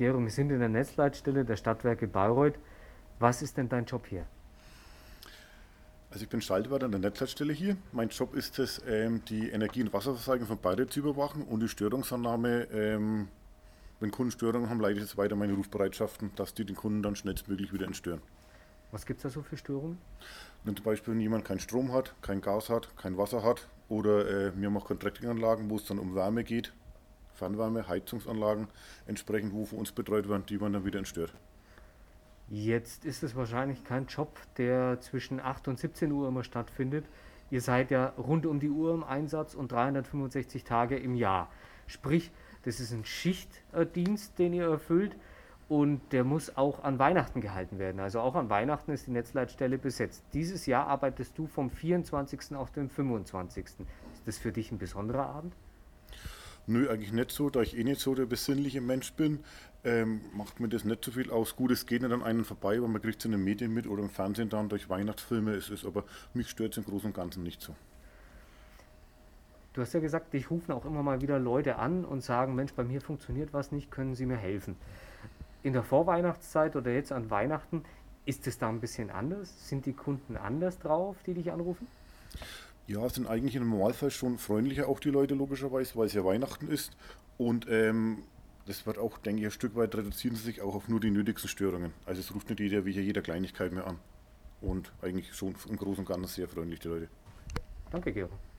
Gero, wir sind in der Netzleitstelle der Stadtwerke Bayreuth. Was ist denn dein Job hier? Also ich bin Schaltwart an der Netzleitstelle hier. Mein Job ist es, die Energie- und Wasserversorgung von Bayreuth zu überwachen und die Störungsannahme. Wenn Kunden Störungen haben, leite ich jetzt weiter meine Rufbereitschaften, dass die den Kunden dann schnellstmöglich wieder entstören. Was gibt es da so für Störungen? Wenn zum Beispiel jemand keinen Strom hat, kein Gas hat, kein Wasser hat oder wir haben auch Contracting-Anlagen, wo es dann um Wärme geht, Fernwärme, Heizungsanlagen entsprechend, wo von uns betreut werden, die werden dann wieder entstört. Jetzt ist es wahrscheinlich kein Job, der zwischen 8 und 17 Uhr immer stattfindet. Ihr seid ja rund um die Uhr im Einsatz und 365 Tage im Jahr. Sprich, das ist ein Schichtdienst, den ihr erfüllt und der muss auch an Weihnachten gehalten werden. Also auch an Weihnachten ist die Netzleitstelle besetzt. Dieses Jahr arbeitest du vom 24. auf den 25. Ist das für dich ein besonderer Abend? Nö, eigentlich nicht so, da ich eh nicht so der besinnliche Mensch bin, macht mir das nicht so viel aus. Gut, es geht nicht an einen vorbei, weil man kriegt es in den Medien mit oder im Fernsehen dann durch Weihnachtsfilme, es ist aber mich stört es im Großen und Ganzen nicht so. Du hast ja gesagt, dich rufen auch immer mal wieder Leute an und sagen, Mensch, bei mir funktioniert was nicht, können Sie mir helfen? In der Vorweihnachtszeit oder jetzt an Weihnachten, ist es da ein bisschen anders? Sind die Kunden anders drauf, die dich anrufen? Ja, sind eigentlich im Normalfall schon freundlicher auch die Leute logischerweise, weil es ja Weihnachten ist und das wird auch, denke ich, ein Stück weit reduzieren sie sich auch auf nur die nötigsten Störungen. Also es ruft nicht jeder wie hier jeder Kleinigkeit mehr an und eigentlich schon im Großen und Ganzen sehr freundlich die Leute. Danke, Gero.